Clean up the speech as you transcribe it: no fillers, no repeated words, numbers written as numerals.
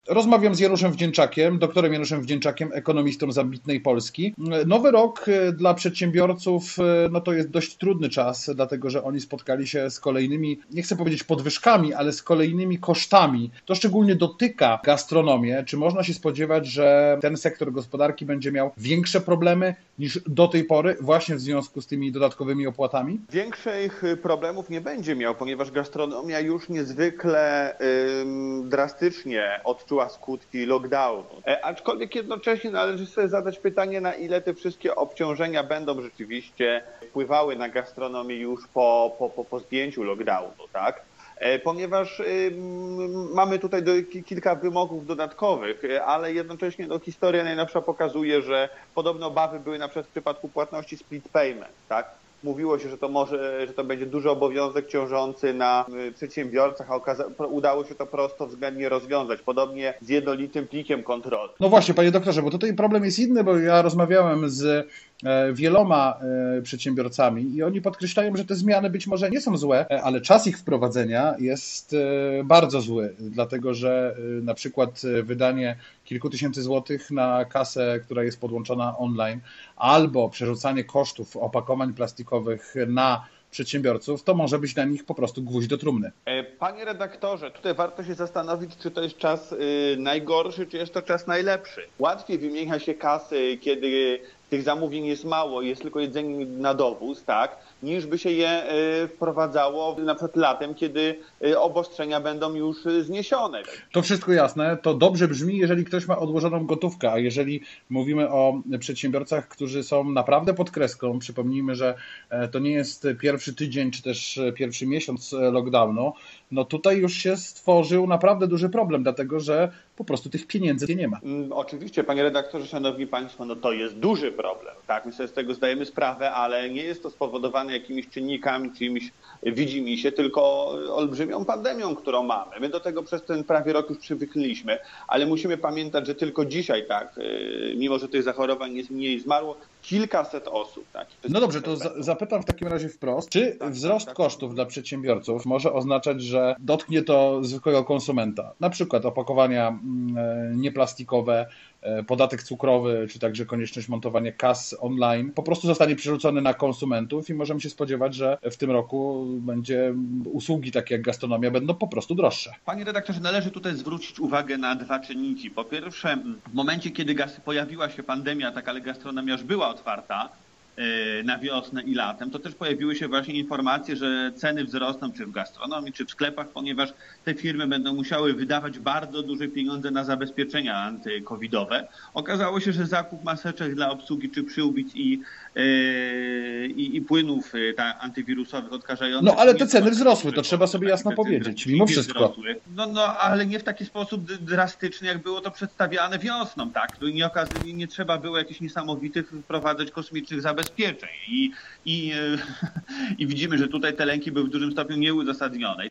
Rozmawiam z Januszem Wdzięczakiem, doktorem Januszem Wdzięczakiem, ekonomistą z ambitnej Polski. Nowy rok dla przedsiębiorców no to jest dość trudny czas, dlatego że oni spotkali się z kolejnymi, nie chcę powiedzieć podwyżkami, ale z kolejnymi kosztami. To szczególnie dotyka gastronomię. Czy można się spodziewać, że ten sektor gospodarki będzie miał większe problemy niż do tej pory właśnie w związku z tymi dodatkowymi opłatami? Większych problemów nie będzie miał, ponieważ gastronomia już niezwykle drastycznie odczuła skutki lockdownu. Aczkolwiek jednocześnie należy sobie zadać pytanie, na ile te wszystkie obciążenia będą rzeczywiście wpływały na gastronomię już po zdjęciu lockdownu, tak? Ponieważ mamy tutaj kilka wymogów dodatkowych, ale jednocześnie historia najnowsza pokazuje, że podobne obawy były na przykład w przypadku płatności split payment, tak? Mówiło się, że to będzie duży obowiązek ciążący na przedsiębiorcach, a udało się to prosto względnie rozwiązać. Podobnie z jednolitym plikiem kontrolnym. No właśnie, panie doktorze, bo tutaj problem jest inny, bo ja rozmawiałem z wieloma przedsiębiorcami i oni podkreślają, że te zmiany być może nie są złe, ale czas ich wprowadzenia jest bardzo zły, dlatego że na przykład wydanie kilku tysięcy złotych na kasę, która jest podłączona online, albo przerzucanie kosztów opakowań plastikowych na przedsiębiorców, to może być dla nich po prostu gwóźdź do trumny. Panie redaktorze, tutaj warto się zastanowić, czy to jest czas najgorszy, czy jest to czas najlepszy. Łatwiej wymienia się kasy, kiedy tych zamówień jest mało, jest tylko jedzenie na dowóz, tak, niż by się je wprowadzało na przykład latem, kiedy obostrzenia będą już zniesione. To wszystko jasne, to dobrze brzmi, jeżeli ktoś ma odłożoną gotówkę, a jeżeli mówimy o przedsiębiorcach, którzy są naprawdę pod kreską, przypomnijmy, że to nie jest pierwszy tydzień, czy też pierwszy miesiąc lockdownu, no tutaj już się stworzył naprawdę duży problem, dlatego że po prostu tych pieniędzy nie ma. Oczywiście, panie redaktorze, szanowni państwo, no to jest duży problem, tak, my sobie z tego zdajemy sprawę, ale nie jest to spowodowane jakimiś czynnikami, czyimiś widzimisię, tylko olbrzymią pandemią, którą mamy. My do tego przez ten prawie rok już przywykliśmy, ale musimy pamiętać, że tylko dzisiaj, tak, mimo że tych zachorowań jest mniej, zmarło kilkaset osób. Tak. No dobrze, to zapytam w takim razie wprost, czy wzrost kosztów dla przedsiębiorców może oznaczać, że dotknie to zwykłego konsumenta, na przykład opakowania nieplastikowe, podatek cukrowy, czy także konieczność montowania kas online po prostu zostanie przerzucony na konsumentów i możemy się spodziewać, że w tym roku usługi takie jak gastronomia będą po prostu droższe. Panie redaktorze, należy tutaj zwrócić uwagę na dwa czynniki. Po pierwsze, w momencie, kiedy pojawiła się pandemia, tak, ale gastronomia już była otwarta na wiosnę i latem, to też pojawiły się właśnie informacje, że ceny wzrosną czy w gastronomii, czy w sklepach, ponieważ te firmy będą musiały wydawać bardzo duże pieniądze na zabezpieczenia antykowidowe. Okazało się, że zakup maseczek dla obsługi czy przyłbic i płynów antywirusowych odkażających. No ale te ceny wzrosły, to trzeba sobie jasno powiedzieć, mimo wszystko. No ale nie w taki sposób drastyczny, jak było to przedstawiane wiosną, tak? Nie trzeba było jakichś niesamowitych wprowadzać kosmicznych zabezpieczeń. I widzimy, że tutaj te lęki były w dużym stopniu nieuzasadnione.